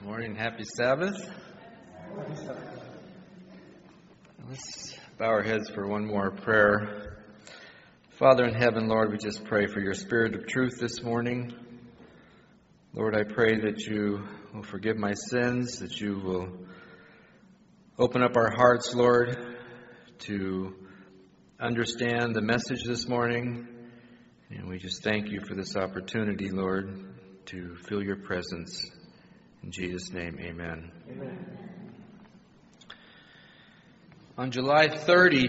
Morning, happy Sabbath. Let's bow our heads for one more prayer. Father in heaven, Lord, we just pray for your spirit of truth this morning. Lord, I pray that you will forgive my sins, that you will open up our hearts, Lord, to understand the message this morning. And we just thank you for this opportunity, Lord, to feel your presence. In Jesus' name, amen. Amen. On July 30,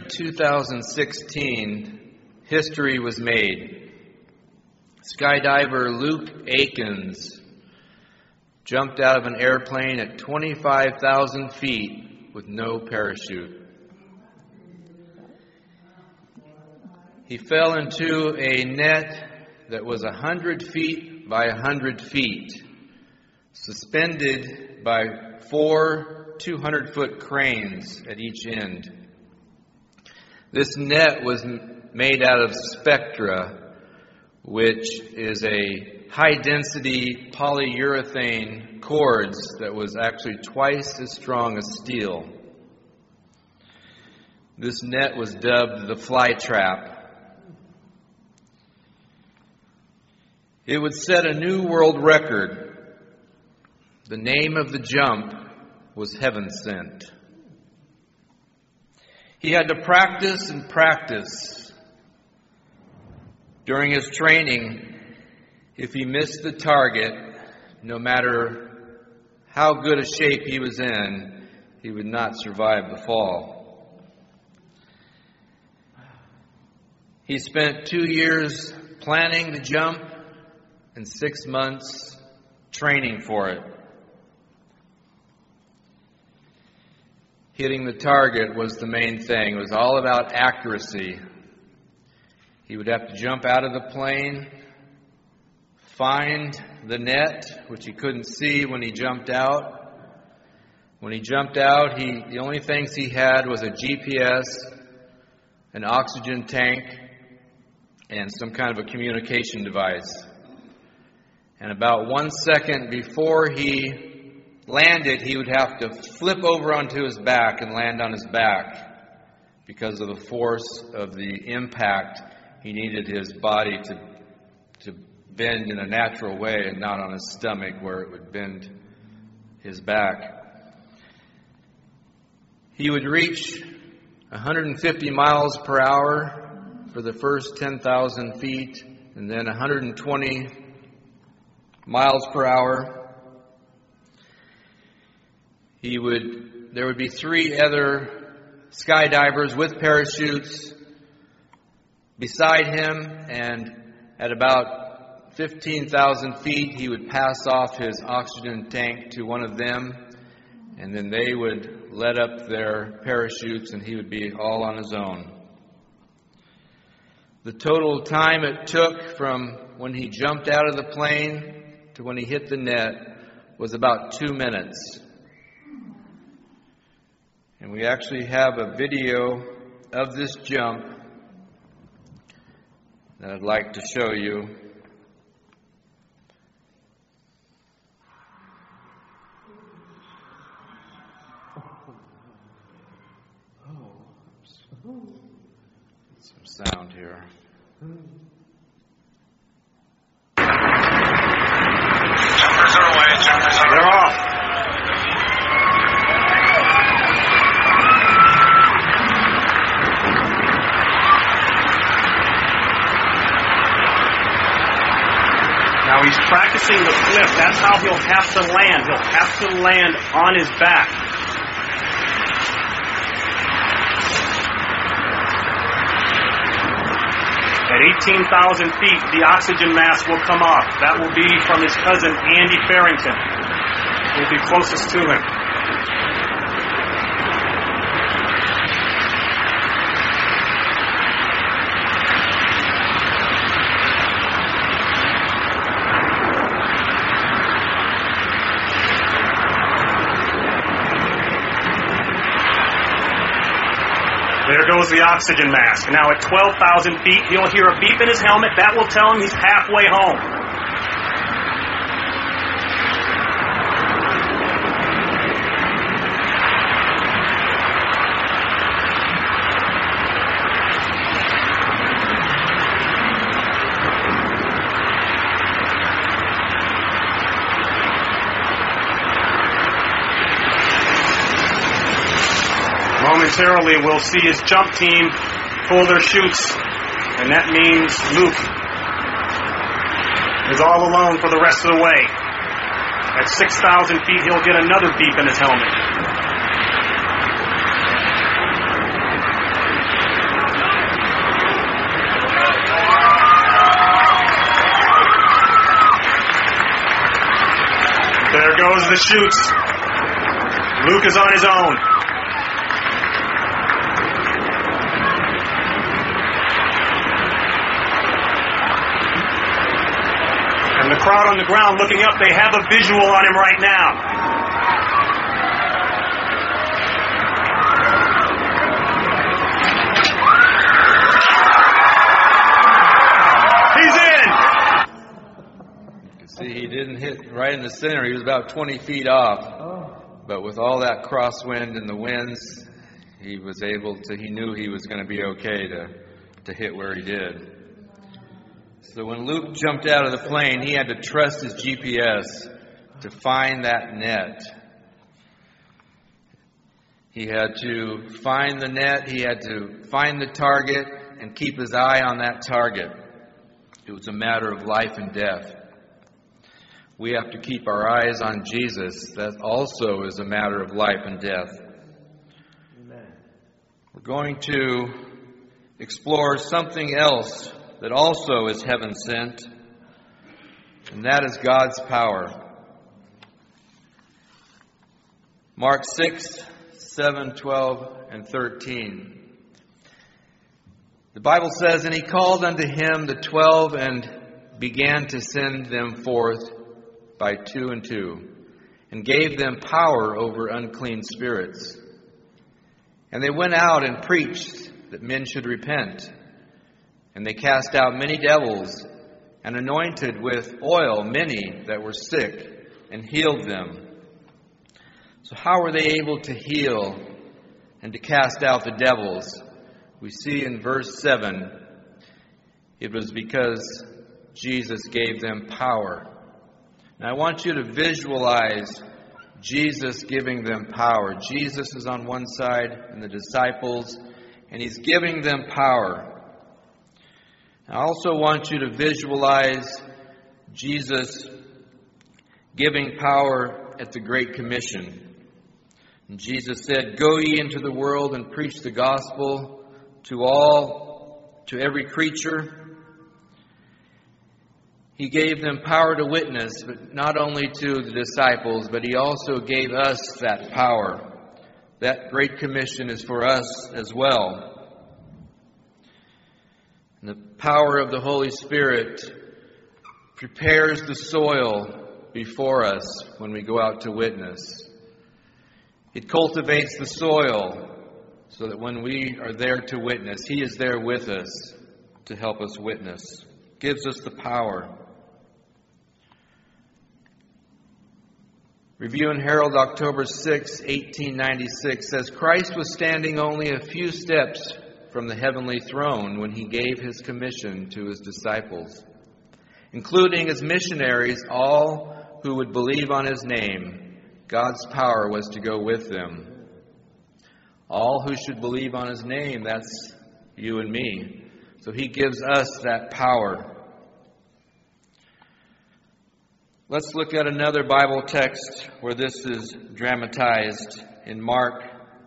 2016, history was made. Skydiver Luke Aikens jumped out of an airplane at 25,000 feet with no parachute. He fell into a net that was 100 feet by 100 feet, suspended by 4 200-foot cranes at each end. This net was made out of Spectra, which is a high-density polyurethane cords that was actually twice as strong as steel. This net was dubbed the fly trap. It would set a new world record. The name of the jump was Heaven Sent. He had to practice and practice. During his training, if he missed the target, no matter how good a shape he was in, he would not survive the fall. He spent 2 years planning the jump and 6 months training for it. Hitting the target was the main thing. It was all about accuracy. He would have to jump out of the plane, find the net, which he couldn't see when he jumped out. When he jumped out, the only things he had was a GPS, an oxygen tank, and some kind of a communication device. And about 1 second before he landed, he would have to flip over onto his back and land on his back. Because of the force of the impact, he needed his body to bend in a natural way and not on his stomach where it would bend his back. He would reach 150 miles per hour for the first 10,000 feet and then 120 miles per hour. There would be 3 other skydivers with parachutes beside him, and at about 15,000 feet, he would pass off his oxygen tank to one of them, and then they would let up their parachutes, and he would be all on his own. The total time it took from when he jumped out of the plane to when he hit the net was about 2 minutes. And we actually have a video of this jump that I'd like to show you. Some sound here. Jumpers are away, jumpers are off. Now he's practicing the flip. That's how he'll have to land. He'll have to land on his back. At 18,000 feet, the oxygen mask will come off. That will be from his cousin, Andy Farrington. He'll be closest to him. There goes the oxygen mask. Now at 12,000 feet, he'll hear a beep in his helmet. That will tell him he's halfway home. momentarily, we'll see his jump team pull their chutes, and that means Luke is all alone for the rest of the way. At 6,000 feet, he'll get another beep in his helmet. There goes the chutes. Luke is on his own. And the crowd on the ground looking up, they have a visual on him right now. He's in! You can see he didn't hit right in the center. He was about 20 feet off. But with all that crosswind and the winds, he knew he was going to be okay to hit where he did. So when Luke jumped out of the plane, he had to trust his GPS to find that net. He had to find the net, he had to find the target, and keep his eye on that target. It was a matter of life and death. We have to keep our eyes on Jesus. That also is a matter of life and death. Amen. We're going to explore something else that also is heaven sent, and that is God's power. Mark 6, 7, 12, and 13. The Bible says, "And he called unto him the 12 and began to send them forth by 2 and 2, and gave them power over unclean spirits. And they went out and preached that men should repent. And they cast out many devils, and anointed with oil many that were sick, and healed them." So how were they able to heal and to cast out the devils? We see in verse 7, it was because Jesus gave them power. Now I want you to visualize Jesus giving them power. Jesus is on one side and the disciples, and he's giving them power. I also want you to visualize Jesus giving power at the Great Commission. And Jesus said, "Go ye into the world and preach the gospel to every creature." He gave them power to witness, but not only to the disciples, but he also gave us that power. That Great Commission is for us as well. And the power of the Holy Spirit prepares the soil before us when we go out to witness. It cultivates the soil so that when we are there to witness, he is there with us to help us witness. Gives us the power. Review and Herald, October 6, 1896, says, "Christ was standing only a few steps from the heavenly throne when he gave his commission to his disciples, including as missionaries all who would believe on his name. God's power was to go with them." All who should believe on his name, that's you and me. So he gives us that power. Let's look at another Bible text where this is dramatized in Mark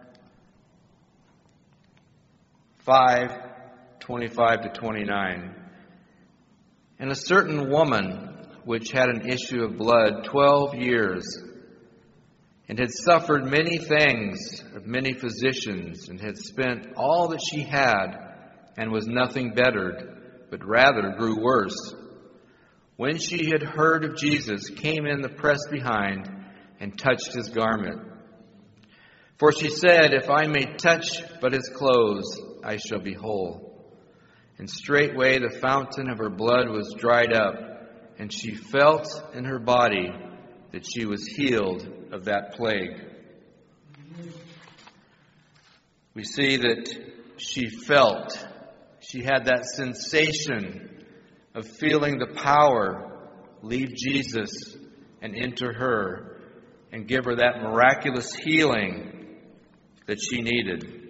5:25 to 29. "And a certain woman which had an issue of blood 12 years, and had suffered many things of many physicians, and had spent all that she had, and was nothing bettered, but rather grew worse, when she had heard of Jesus, came in the press behind, and touched his garment. For she said, If I may touch but his clothes, I shall be whole. And straightway the fountain of her blood was dried up, and she felt in her body that she was healed of that plague." We see that she felt. She had that sensation of feeling the power leave Jesus and enter her and give her that miraculous healing that she needed.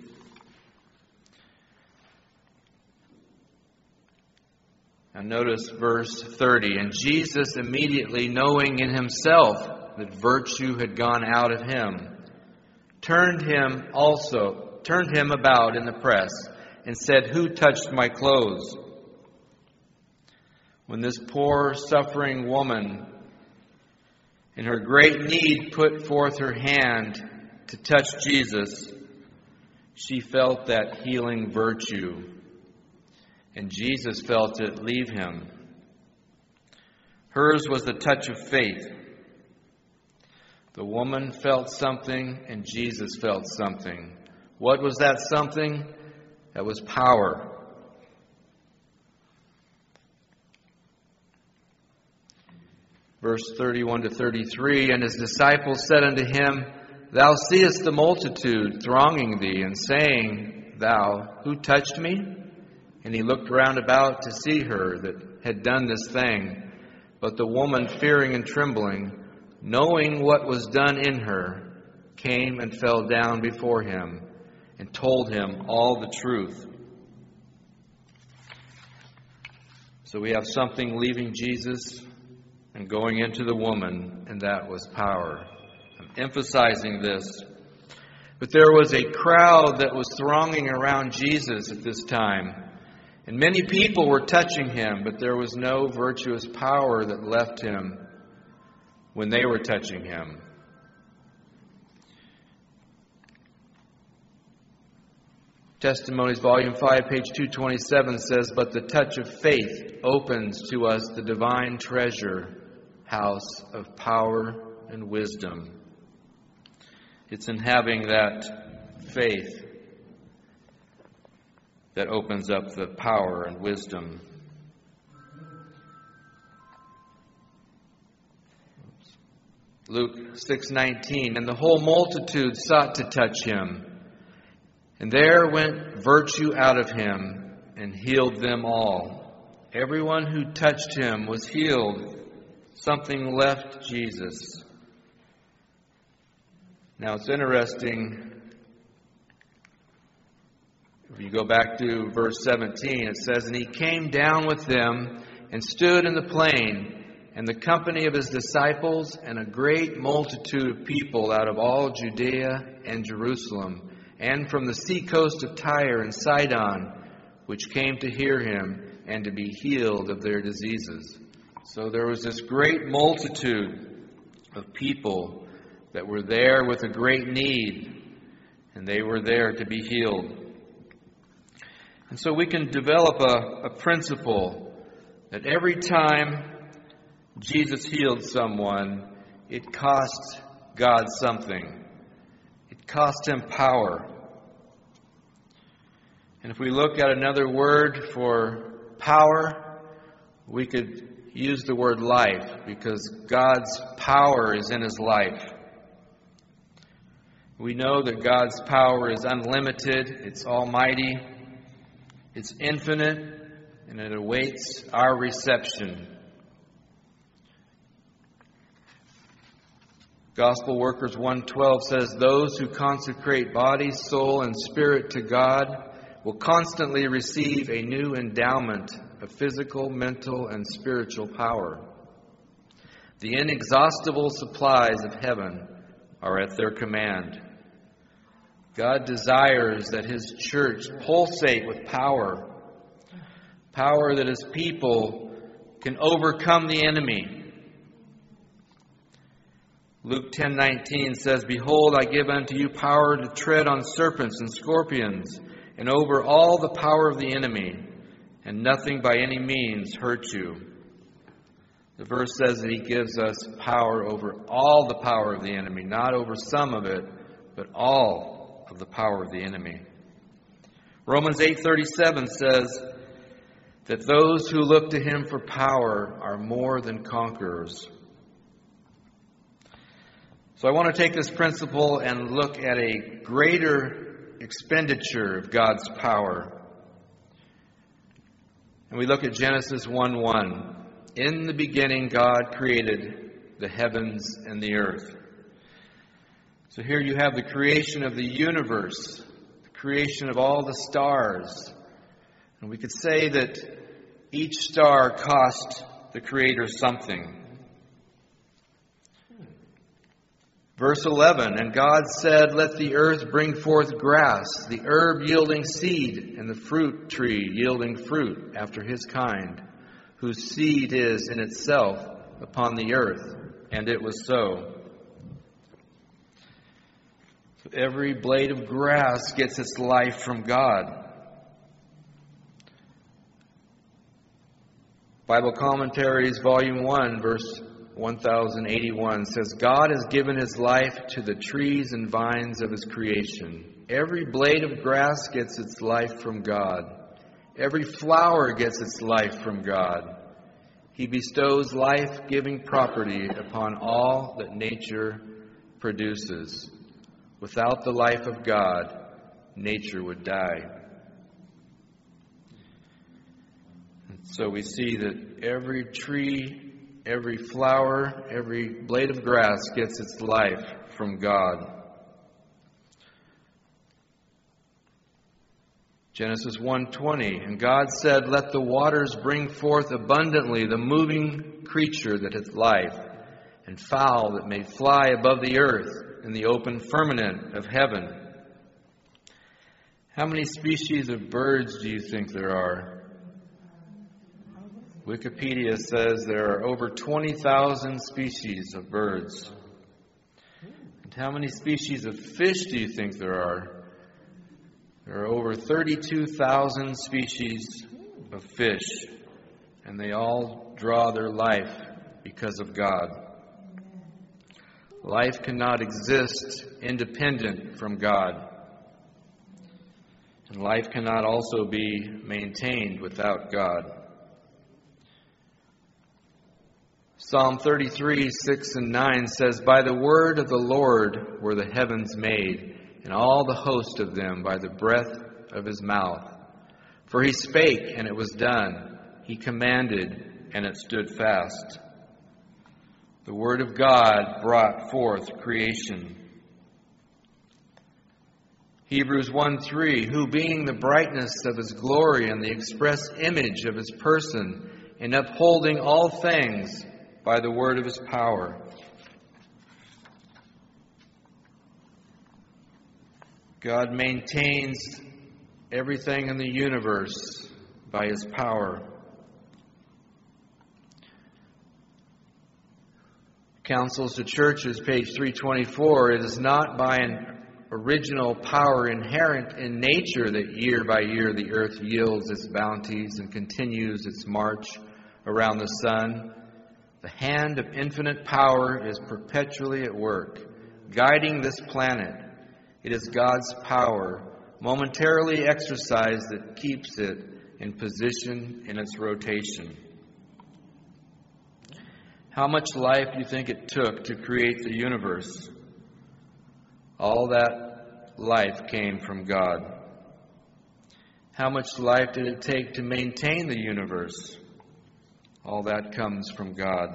Now notice verse 30. And Jesus, immediately knowing in himself that virtue had gone out of him, turned him about in the press and said, Who touched my clothes? When this poor, suffering woman, in her great need, put forth her hand to touch Jesus, she felt that healing virtue, and Jesus felt it leave him. Hers was the touch of faith. The woman felt something, and Jesus felt something. What was that something? That was power. Verse 31 to 33, And his disciples said unto him, Thou seest the multitude thronging thee, and saying, Thou, who touched me? And he looked round about to see her that had done this thing. But the woman, fearing and trembling, knowing what was done in her, came and fell down before him, and told him all the truth. So we have something leaving Jesus and going into the woman, and that was power. I'm emphasizing this. But there was a crowd that was thronging around Jesus at this time. And many people were touching him, but there was no virtuous power that left him when they were touching him. Testimonies, Volume 5, page 227 says, But the touch of faith opens to us the divine treasure house of power and wisdom. It's in having that faith that opens up the power and wisdom. Luke 6:19, And the whole multitude sought to touch him. And there went virtue out of him and healed them all. Everyone who touched him was healed. Something left Jesus. Now it's interesting. If you go back to verse 17, it says, And he came down with them and stood in the plain, and the company of his disciples and a great multitude of people out of all Judea and Jerusalem, and from the seacoast of Tyre and Sidon, which came to hear him and to be healed of their diseases. So there was this great multitude of people that were there with a great need, and they were there to be healed. And so we can develop a principle that every time Jesus healed someone, it cost God something. It cost him power. And if we look at another word for power, we could use the word life, because God's power is in his life. We know that God's power is unlimited, it's almighty, it's infinite, and it awaits our reception. Gospel Workers 1:12 says, Those who consecrate body, soul, and spirit to God will constantly receive a new endowment of physical, mental, and spiritual power. The inexhaustible supplies of heaven are at their command. God desires that his church pulsate with power, power that his people can overcome the enemy. Luke 10:19 says, Behold, I give unto you power to tread on serpents and scorpions, and over all the power of the enemy, and nothing by any means hurt you. The verse says that he gives us power over all the power of the enemy, not over some of it, but all of the power of the enemy. Romans 8:37 says that those who look to him for power are more than conquerors. So I want to take this principle and look at a greater expenditure of God's power. And we look at Genesis 1:1. In the beginning, God created the heavens and the earth. So here you have the creation of the universe, the creation of all the stars. And we could say that Each star cost the Creator something. Verse 11, and God said, let the earth bring forth grass, the herb yielding seed, and the fruit tree yielding fruit after his kind, whose seed is in itself upon the earth. And it was so. Every blade of grass gets its life from God. Bible Commentaries, Volume 1, verse 1081 says, God has given his life to the trees and vines of his creation. Every blade of grass gets its life from God. Every flower gets its life from God. He bestows life-giving property upon all that nature produces. Without the life of God, nature would die. And so we see that every tree, every flower, every blade of grass gets its life from God. Genesis 1:20, and God said, let the waters bring forth abundantly the moving creature that hath life, and fowl that may fly above the earth in the open firmament of heaven. How many species of birds do you think there are? Wikipedia says there are over 20,000 species of birds. And how many species of fish do you think there are? There are over 32,000 species of fish, and they all draw their life because of God. Life cannot exist independent from God, and life cannot also be maintained without God. Psalm 33:6-9 says, by the word of the Lord were the heavens made, and all the host of them by the breath of his mouth. For he spake, and it was done. He commanded, and it stood fast. The word of God brought forth creation. Hebrews 1:3, who being the brightness of his glory and the express image of his person, in upholding all things by the word of his power. God maintains everything in the universe by his power. Counsels to Churches, page 324, it is not by an original power inherent in nature that year by year the earth yields its bounties and continues its march around the sun. The hand of infinite power is perpetually at work, guiding this planet. It is God's power, momentarily exercised, that keeps it in position in its rotation. How much life do you think it took to create the universe? All that life came from God. How much life did it take to maintain the universe? All that comes from God.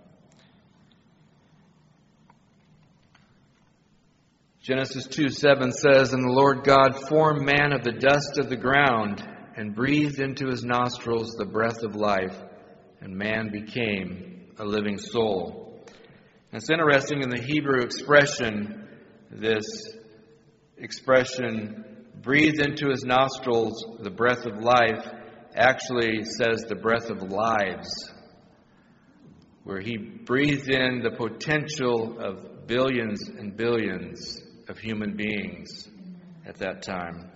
Genesis 2:7 says, and the Lord God formed man of the dust of the ground and breathed into his nostrils the breath of life, and man became a living soul. And it's interesting in the Hebrew expression, this expression, breathed into his nostrils the breath of life, actually says the breath of lives, where he breathed in the potential of billions and billions of human beings at that time.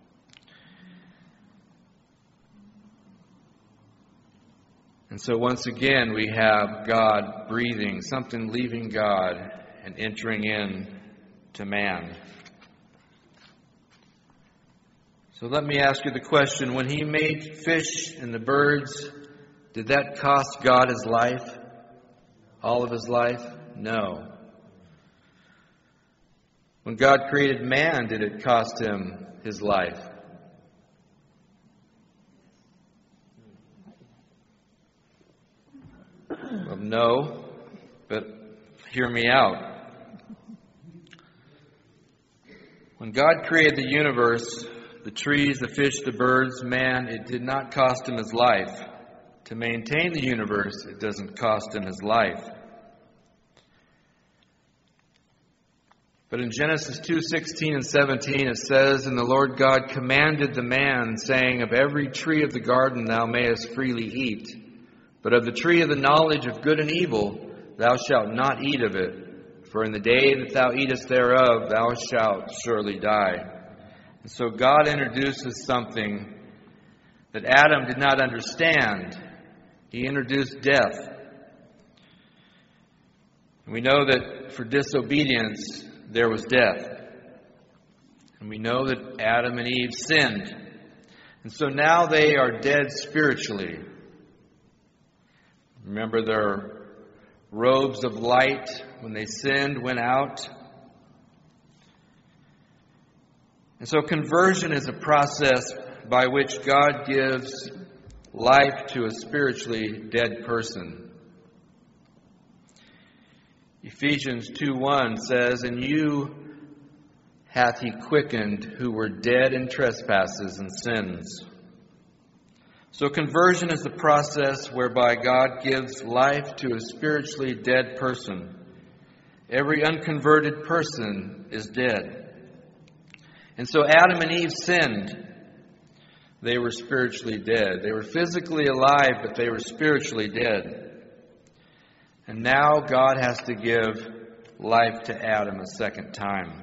And so once again we have God breathing, something leaving God and entering in to man. So let me ask you the question, when he made fish and the birds, did that cost God his life? All of his life? No. When God created man, did it cost him his life? Well, no, but hear me out. When God created the universe, the trees, the fish, the birds, man, it did not cost him his life. to maintain the universe, it doesn't cost him his life. But in Genesis 2:16 and 17 it says, "And the Lord God commanded the man, saying, Of every tree of the garden thou mayest freely eat, but of the tree of the knowledge of good and evil thou shalt not eat of it, for in the day that thou eatest thereof thou shalt surely die." And so God introduces something that Adam did not understand. He introduced death. And we know that for disobedience there was death. And we know that Adam and Eve sinned. And so now they are dead spiritually. Remember, their robes of light, when they sinned, went out. And so conversion is a process by which God gives life to a spiritually dead person. Ephesians 2:1 says, "And you hath he quickened who were dead in trespasses and sins." So conversion is the process whereby God gives life to a spiritually dead person. Every unconverted person is dead. And so Adam and Eve sinned. They were spiritually dead. They were physically alive, but they were spiritually dead. And now God has to give life to Adam a second time.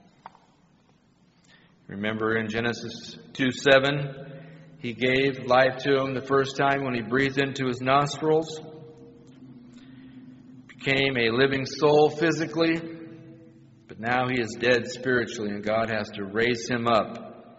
Remember in Genesis 2:7, he gave life to him the first time when he breathed into his nostrils. Became a living soul physically, but now he is dead spiritually, and God has to raise him up.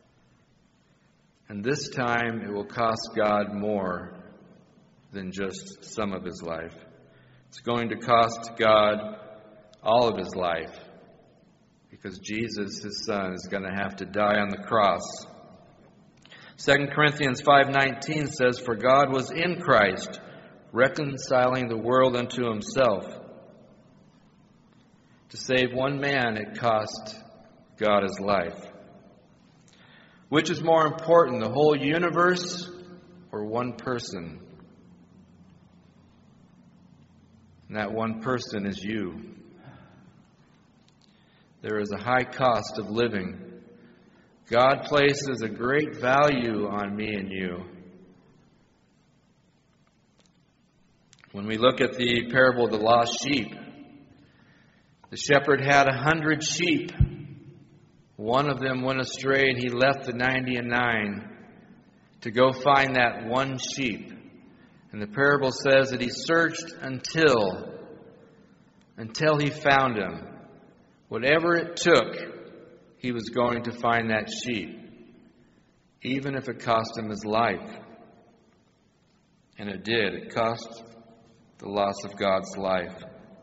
And this time it will cost God more than just some of his life. It's going to cost God all of his life, because Jesus, his son, is going to have to die on the cross. 2 Corinthians 5:19 says, "For God was in Christ, reconciling the world unto himself." To save one man, it cost God his life. Which is more important, the whole universe or one person? And that one person is you. There is a high cost of living. God places a great value on me and you. When we look at the parable of the lost sheep, the shepherd had 100 sheep. One of them went astray, and he left the 99 to go find that one sheep. And the parable says that he searched until he found him. Whatever it took, he was going to find that sheep, even if it cost him his life. And it did. It cost the loss of God's life.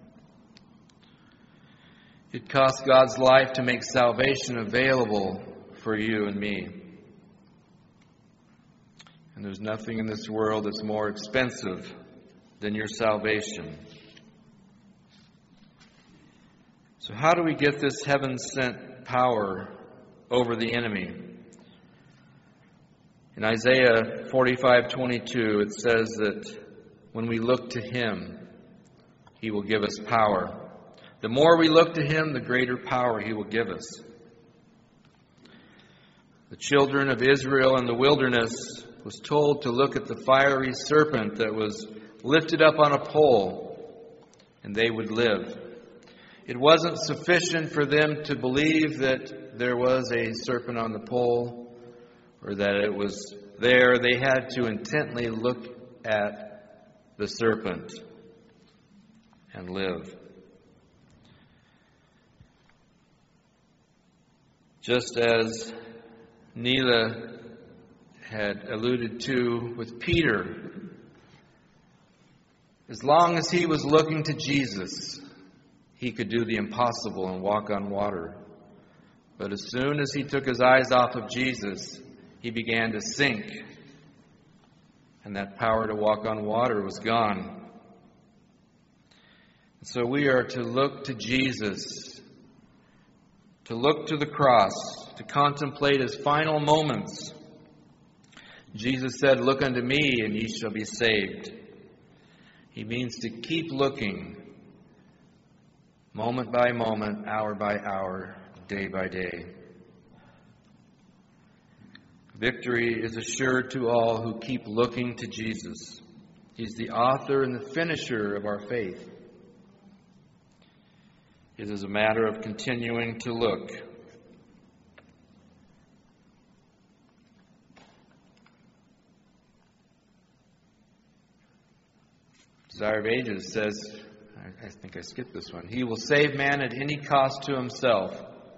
It cost God's life to make salvation available for you and me. And there's nothing in this world that's more expensive than your salvation. So how do we get this heaven-sent power over the enemy? In Isaiah 45:22, it says that when we look to him, he will give us power. The more we look to him, the greater power he will give us. The children of Israel in the wilderness was told to look at the fiery serpent that was lifted up on a pole, and they would live. It wasn't sufficient for them to believe that there was a serpent on the pole or that it was there. They had to intently look at the serpent and live. Just as Neela had alluded to with Peter, as long as he was looking to Jesus, he could do the impossible and walk on water. But as soon as he took his eyes off of Jesus, he began to sink, and that power to walk on water was gone. So we are to look to Jesus, to look to the cross, to contemplate his final moments. Jesus said, "Look unto me, and ye shall be saved." He means to keep looking, moment by moment, hour by hour, day by day. Victory is assured to all who keep looking to Jesus. He's the author and the finisher of our faith. It is a matter of continuing to look. Desire of Ages says, I think I skipped this one, He will save man at any cost to himself.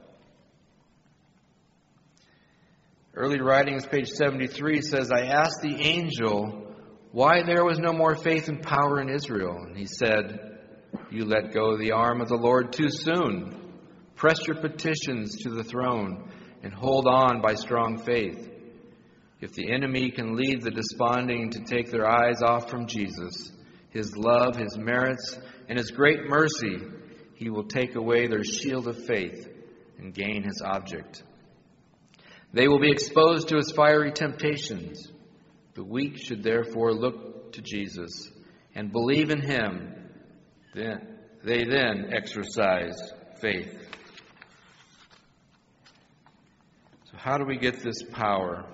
Early writings, page 73, says, I asked the angel why there was no more faith and power in Israel. And he said, you let go the arm of the Lord too soon. Press your petitions to the throne and hold on by strong faith. If the enemy can lead the desponding to take their eyes off from Jesus, His love, His merits, and His great mercy, He will take away their shield of faith and gain His object. They will be exposed to His fiery temptations. The weak should therefore look to Jesus and believe in Him. They then exercise faith. So how do we get this power?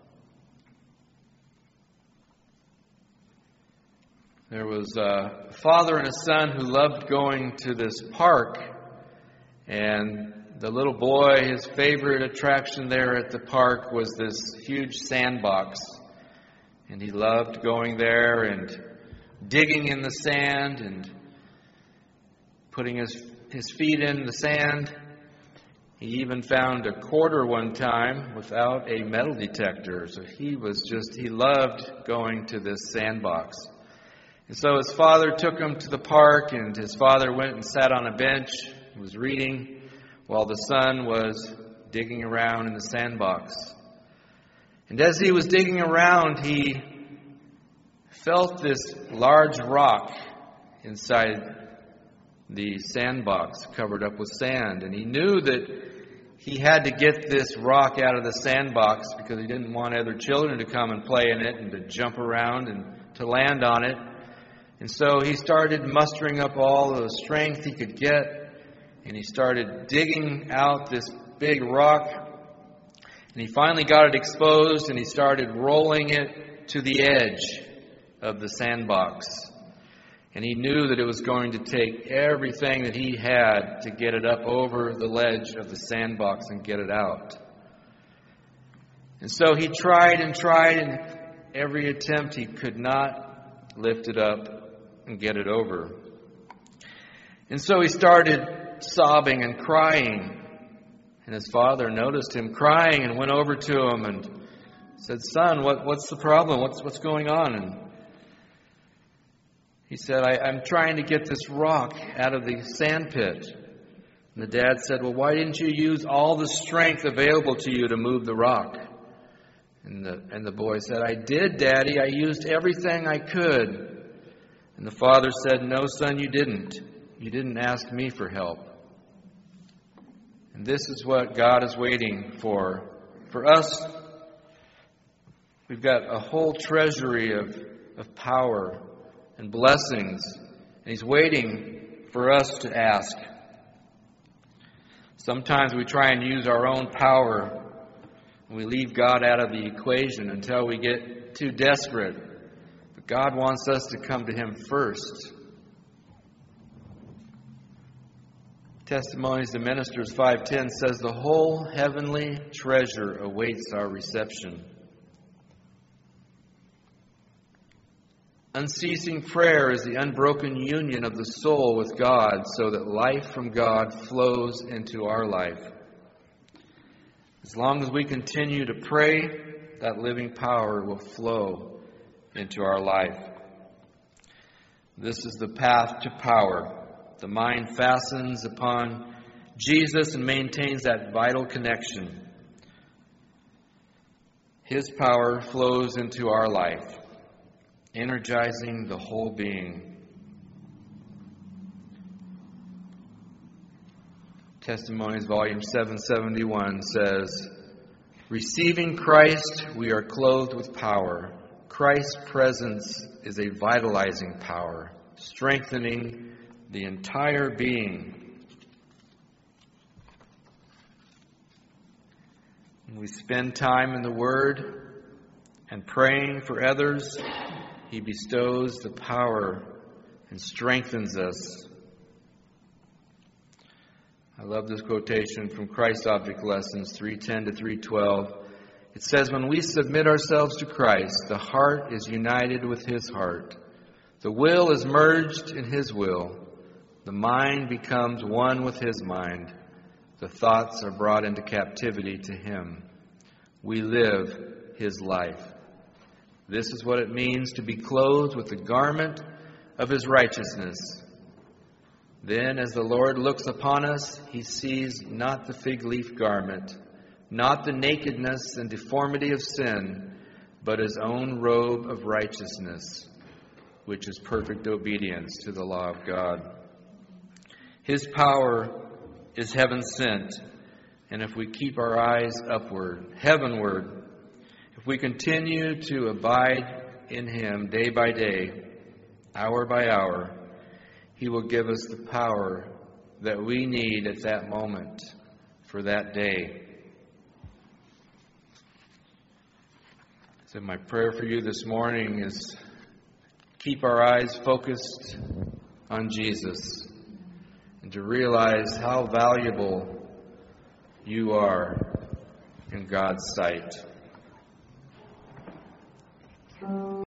There was a father and a son who loved going to this park, and the little boy, his favorite attraction there at the park was this huge sandbox. And he loved going there and digging in the sand and putting his feet in the sand. He even found a quarter one time without a metal detector. So he loved going to this sandbox. And so his father took him to the park, and his father went and sat on a bench, was reading, while the son was digging around in the sandbox. And as he was digging around, he felt this large rock inside the sandbox covered up with sand. And he knew that he had to get this rock out of the sandbox because he didn't want other children to come and play in it and to jump around and to land on it. And so he started mustering up all the strength he could get, and he started digging out this big rock. And he finally got it exposed, and he started rolling it to the edge of the sandbox. And he knew that it was going to take everything that he had to get it up over the ledge of the sandbox and get it out. And so he tried, and every attempt he could not lift it up and get it over. And so he started sobbing and crying. And his father noticed him crying and went over to him and said, "Son, what's the problem? What's going on?" And he said, I'm trying to get this rock out of the sand pit. And the dad said, "Well, why didn't you use all the strength available to you to move the rock?" And the boy said, "I did, Daddy. I used everything I could." And the father said, "No, son, you didn't. You didn't ask me for help." And this is what God is waiting for us. We've got a whole treasury of power and blessings, and He's waiting for us to ask. Sometimes we try and use our own power, and we leave God out of the equation until we get too desperate. But God wants us to come to Him first. Testimonies to Ministers 5:10 says, "The whole heavenly treasure awaits our reception." Unceasing prayer is the unbroken union of the soul with God, so that life from God flows into our life. As long as we continue to pray, that living power will flow into our life. This is the path to power. The mind fastens upon Jesus and maintains that vital connection. His power flows into our life, energizing the whole being. Testimonies, volume 771 says, Receiving Christ, we are clothed with power. Christ's presence is a vitalizing power, strengthening the entire being. When we spend time in the Word and praying for others, He bestows the power and strengthens us. I love this quotation from Christ Object Lessons 3:10 to 3:12. It says, when we submit ourselves to Christ, the heart is united with His heart. The will is merged in His will. The mind becomes one with His mind. The thoughts are brought into captivity to Him. We live His life. This is what it means to be clothed with the garment of His righteousness. Then, as the Lord looks upon us, He sees not the fig leaf garment, not the nakedness and deformity of sin, but His own robe of righteousness, which is perfect obedience to the law of God. His power is heaven sent, and if we keep our eyes upward, heavenward, if we continue to abide in Him day by day, hour by hour, He will give us the power that we need at that moment for that day. So my prayer for you this morning is keep our eyes focused on Jesus and to realize how valuable you are in God's sight.